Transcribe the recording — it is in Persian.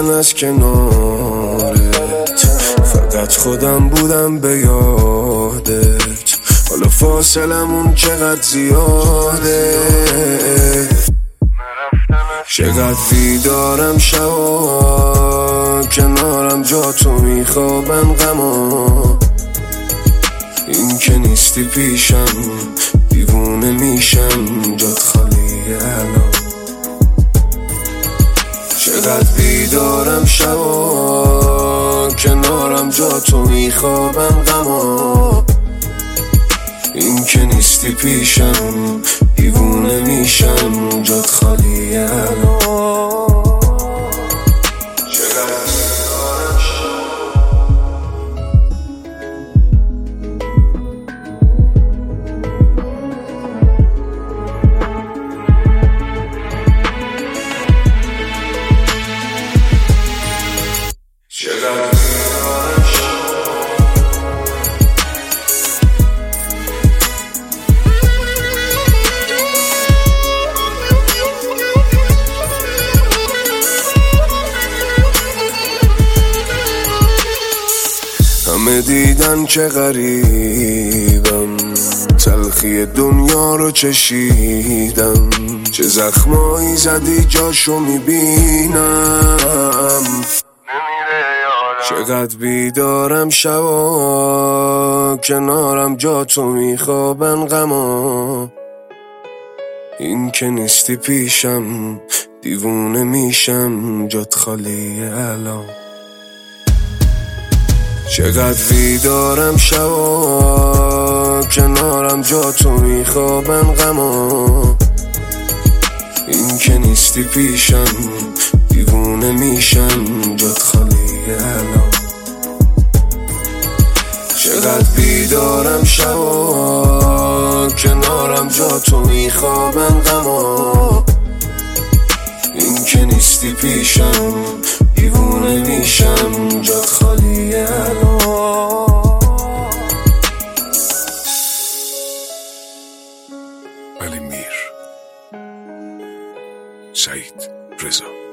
از کنارت، فقط خودم بودم به یادت. حالا فاصلمون چقدر زیاده، چقدر بیدارم شبا، کنارم جا تو میخوابم غما. این که نیستی پیشم دیوونه میشم، جات خالیه الان. چقدر بیدارم شبا، کنارم جا تو میخوابم غما. این که نیستی پیشم دیوونه میشم، جات خالیه الان. همه دیدن چه غریبم، تلخی دنیا رو چشیدم. چه زخمایی زدی جاشو میبینم. چقدر بیدارم شبا، کنارم جا تو میخوابن غما. این که نیستی پیشم دیوونه میشم، جات خالیه الان. چقدر بیدارم شبا، کنارم جا تو میخوابم غما. این که نیستی پیشم دیوونه میشم، جات خالیه الان. چقدر بیدارم شبا، کنارم جا تو میخوابم غما. این که نیستی پیشم دیوونه میشم، جات خالیه الان. علی میر، سعید رضا.